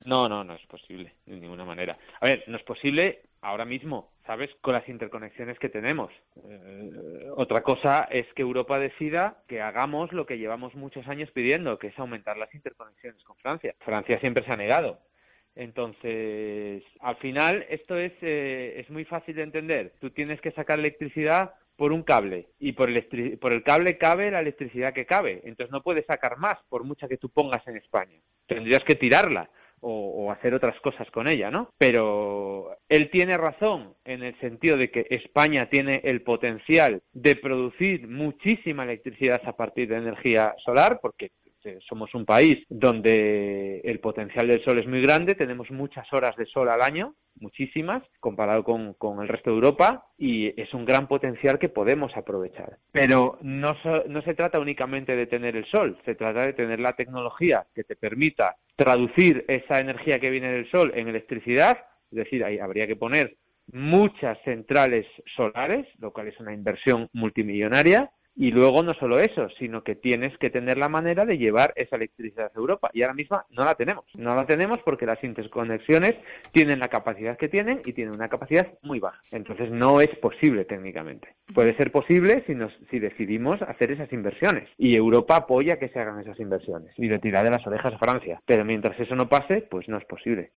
No, no, no es posible, de ninguna manera. A ver, no es posible ahora mismo, ¿sabes? Con las interconexiones que tenemos. Otra cosa es que Europa decida que hagamos lo que llevamos muchos años pidiendo, que es aumentar las interconexiones con Francia. Francia siempre se ha negado. Entonces, al final, esto es muy fácil de entender. Tú tienes que sacar electricidad por un cable y por el cable cabe la electricidad que cabe. Entonces no puedes sacar más por mucha que tú pongas en España. Tendrías que tirarla o hacer otras cosas con ella, ¿no? Pero él tiene razón en el sentido de que España tiene el potencial de producir muchísima electricidad a partir de energía solar, porque somos un país donde el potencial del sol es muy grande, tenemos muchas horas de sol al año, muchísimas, comparado con el resto de Europa, y es un gran potencial que podemos aprovechar. Pero no se trata únicamente de tener el sol, se trata de tener la tecnología que te permita traducir esa energía que viene del sol en electricidad, es decir, ahí habría que poner muchas centrales solares, lo cual es una inversión multimillonaria. Y luego no solo eso, sino que tienes que tener la manera de llevar esa electricidad a Europa. Y ahora mismo no la tenemos. No la tenemos porque las interconexiones tienen la capacidad que tienen y tienen una capacidad muy baja. Entonces no es posible técnicamente. Puede ser posible si decidimos hacer esas inversiones. Y Europa apoya que se hagan esas inversiones y le tira de las orejas a Francia. Pero mientras eso no pase, pues no es posible.